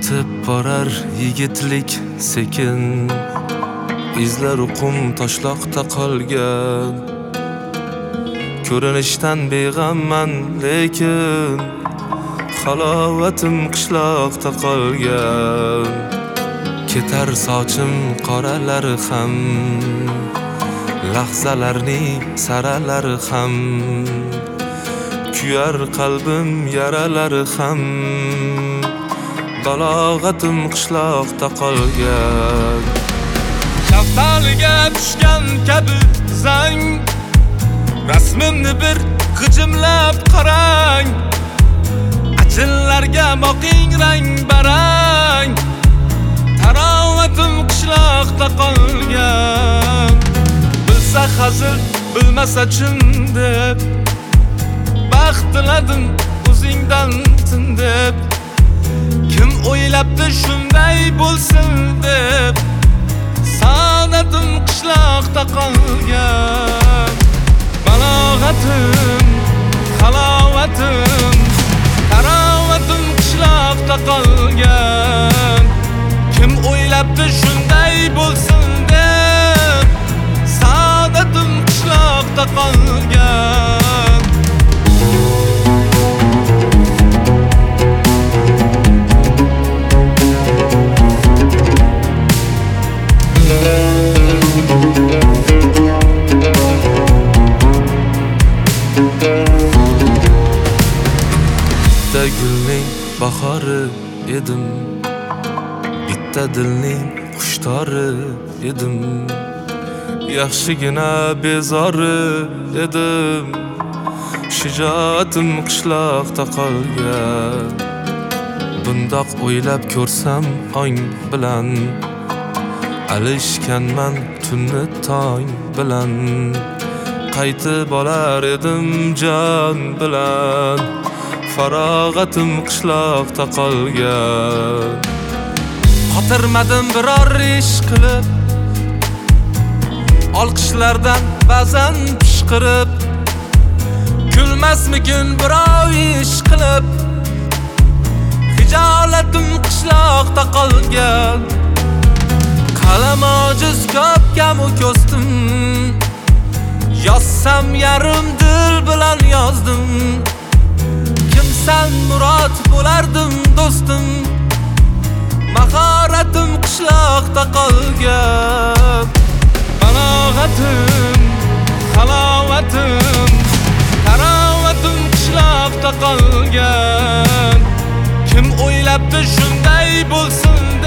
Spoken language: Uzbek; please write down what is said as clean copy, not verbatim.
Yitib borar yigitlik sekin, izlari qum toshloqda qolgan. Ko'rinishdan beg'amman lekin halovatim qishloqda qolgan. Ketar sochim qoralari ham, lahzalarning saralari ham, kuyar qalbim yaralari ham, balog'atim qishloqda qolgan. Shaftaliga tushgan kabi zang, rasmimni bir g'ijimlab qarang. Ajinlarga boqing rang barang, tarovatim qishloqda qolgan. Bilsa hazil, bilmasa chin deb, baxt tiladim o'zingdan tin deb. Kim o'ylabdi shunday bo'lsin deb, saodatim qishloqda qolgan. Balog'atim, halovatim, tarovatim qishloqda qolgan. Kim o'ylabdi shunday bo'lsin deb, saodatim qishloqda qolgan. Bitta gulning bahori edim, bitta dilning xushtori edim. Yaxshigina bezori edim, shijoatim qishloqda qolgan. Bundoq o'ylab ko'rsam ong bilan, alishganman tunni tong bilan. Qaytib olar edim jon bilan, farog'atim qishloqda qolgan. Xotirmadim biror ish qilib, olqishlardan ba'zan pishqirib. Kulmasmikin birov ish qilib, hijolatim qishloqda qolgan. Qalam ojiz ko'p kamu ko'stim, yozsam yarim dil bilan yozdim. Kimsan murod bo'lardim do'stim, mahoratim qishloqda qolgan. Balog'atim, halovatim, tarovatim qishloqda qolgan. Kim o'ylabdi shunday bo'lsin